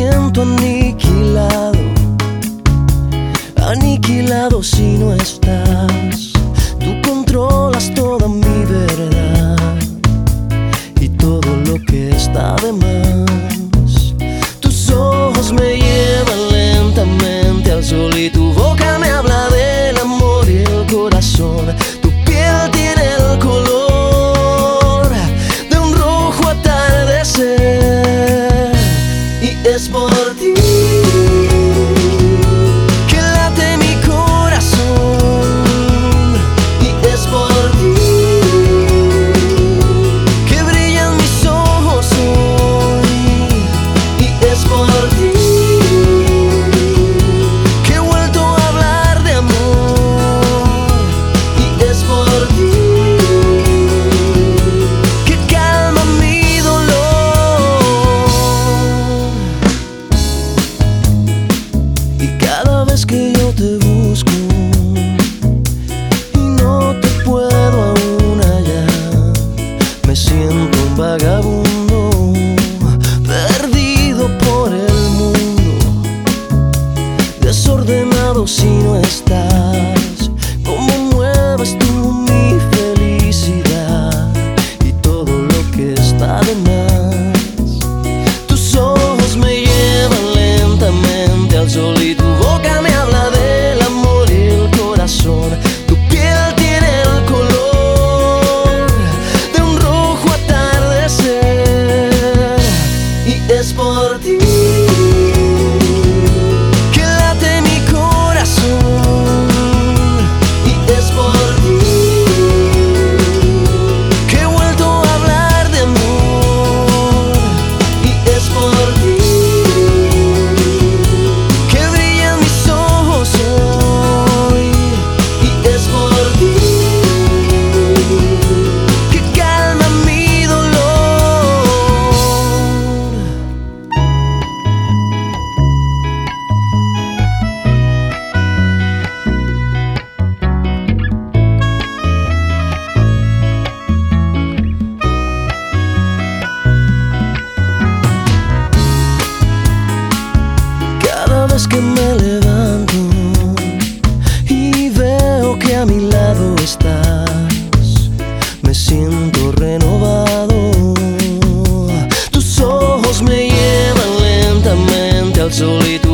siento aniquilado, aniquilado si no estás. Tú controlas toda mi verdad y todo lo que está de más. Tus ojos me llevan lentamente al sol y tu boca me habla del amor y el corazón. Tu piel tiene el color de un rojo atardecer y es por ti que late mi corazón, y es por ti que brillan mis ojos hoy, y es por ti que he vuelto a hablar de amor, y es por ti que calma mi dolor. Y cada vez que yo te busco y no te puedo aún hallar, me siento un vagabundo perdido por el mundo, desordenado si no estás. Cómo mueves tú mi felicidad y todo lo que está de más. Tus ojos me llevan lentamente al sol y tu boca me habla del amor y el corazón. Tu piel tiene el color de un rojo atardecer y es por ti que late mi corazón, y es por ti que he vuelto a hablar de amor, y es por ti que brillan mis ojos hoy, y es por ti que calma mi dolor. Cada vez que me levanto y veo que a mi lado estás, me siento renovado. Tus ojos me llevan lentamente al sol y tu